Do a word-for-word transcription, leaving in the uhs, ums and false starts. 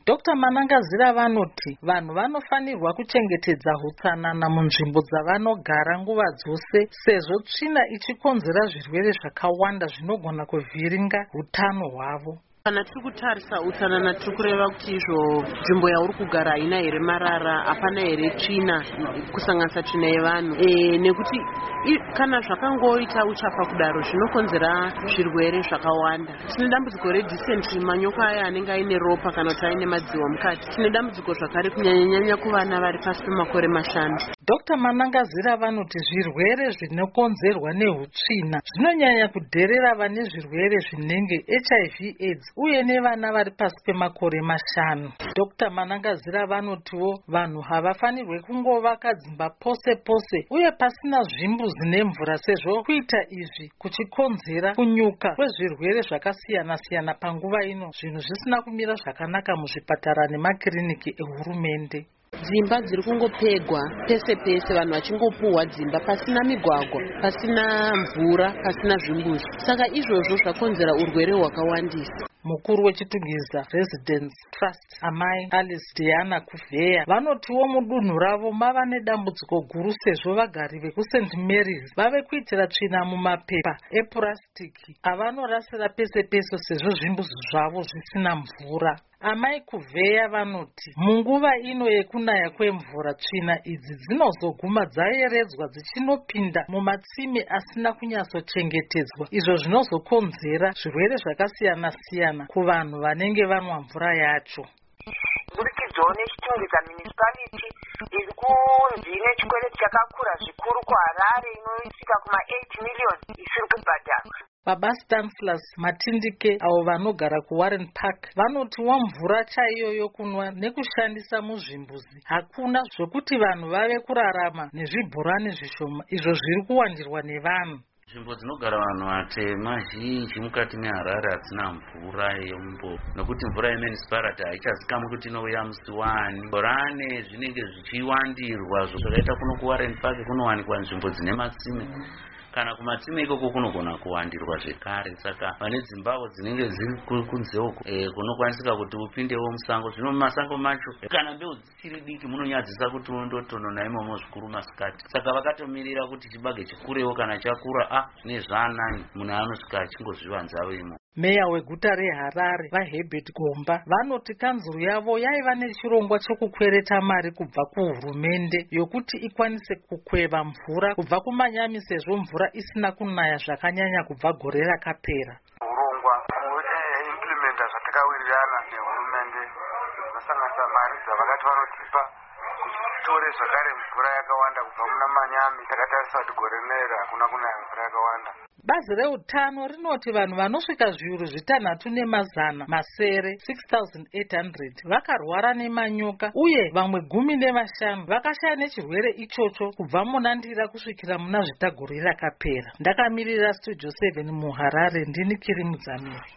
Doctor Manangazira vanoti vanhu vanofanirwa kuchengetedza hutsanana munzvimbo dzavanogara nguva dzose sezvo tsvina ichikonzera zvirwere zvakawanda zvinogona kuvhiringa hutano hwavo. Kana tiri kutarisa utsanana tiri kureva kuti izvo nzvimbo yauri kugara haina here marara, hapana here tsvina, kusanganisa tsvina yevanhu e, nekuti kana zvakangoita uchapa kudaro zvinokonzera zvirwere zvakawanda. Tine dambudziko redysentery, manyoka aya anenge aine ropa kana kuti aine madziwa mukati. Tine dambudziko zvakare kunyanyanyanya kuvana vari pasi pemakore mashanu. Doctor Manangazira vanoti zvirwere zvinokonzerwa nehutsvina zvinonyanya kudherera vane zvirwere zvinenge H I V AIDS uye nevana vari pasi pemakore mashanu. Doctor Manangazira vanotiwo vanhu havafanirwe kungovaka dzimba pose pose uye pasina zvimbuzi nemvura, sezvo kuita izvi kuchikonzera kunyuka kwezvirwere zvakasiyana siyana panguva ino, zvinhu zvisina kumira zvakanaka muzvipatara nemakiriniki ehurumende. Dzimba dziri kungopegwa pese pese, vanhu vachingopuhwa dzimba pasina migwagwa, pasina mvura, pasina zvimbuzi. Saka izvozvo zvakonzera urwere hwakawandisa. Mukuru wechitugiza Residence Trust Amai Alice Diana Kuvheya vanotiwo mudunhu ravo mava nedambudziko guru sezvo vagari vekuSaint Mary's vave kuitira tsvina mumapepa epurasitiki avanorasira pese pese sezvo zvimbuzi zvavo zvisina mvura. Amai Kuvheya vanoti munguva ino yekunaya kwemvura tsvina idzi dzinozoguma dzayeredzwa dzichinopinda mumatsime asina kunyatsochengetedzwa, izvo zvinozokonzera zvirwere zvakasiyana siyana kuvanhu vanenge vanwa mvura yacho. Burikidzawo nechitungidza municipality iri kunzi ine chikwereti chakakura zvikuru kuHarare inosvika kuma eight million isiri kubhadharwa. Baba Stanislaus Matindike avo vanogara kuWarren Park vanotiwa mvura chaiyo yokunwa nekushandisa muzvimbuzi hakuna, zvokuti vanhu vave kurarama nezvibhorani zvishoma izvo zviri kuwandirwa nevanhu. Nzvimbo dzinogara vanhu vatema zhinji mukati meHarare hatsina mvura yemumbo, nokuti mvura yemunicipality haichazikamwi kuti inouya musi wani. Bhorane zvinenge zvichiwandirwa zvakaita kuno kuWarren Park kunowanikwa nzvimbo dzine matsime, kana kumatsime ikoko kunogona kuwandirwa zvekare. Saka vane dzimbavo dzinenge dziri kunze uko e, kunokwanisika kuti upindewo musango. Zvino mumasango macho kana mbeu dzichiri diki munonyadzisa kuti undotonona imomo zvikuru masikati. Saka vakatomirira kuti chibage chikurewo, kana chakura a zvine zvaanani munhu anosvika achingozvivanzawo imo. Meya weguta reHarare vaHerbert Gomba vanoti kanzuru yavo yaiva nechirongwa chokukwereta mari kubva kuhurumende yokuti ikwanise kukweva mvura kubva kumanyami sezvo mvura isina kunaya zvakanyanya kubva gore rakapera. Urongwa implementa zvatakawirirana nehurumende zinosanganisa mari dzavakati vanotipa kuti titore zvakare mvura yakawanda kubva muna manyami. Takatarisa kuti gore rineri hakuna kunaya mvura yakawanda. Bazi reutano rinoti vanhu vanosvika zviuru zvitanhatu nemazana masere six thousand eight hundred vakarwara nemanyoka uye vamwe gumi nevashanu vakashaya nechirwere ichocho kubva muna Ndira kusvikira muna Zvitagore rakapera. Ndakamirira Studio seven muHarare, ndini Kiri Mudzamiri.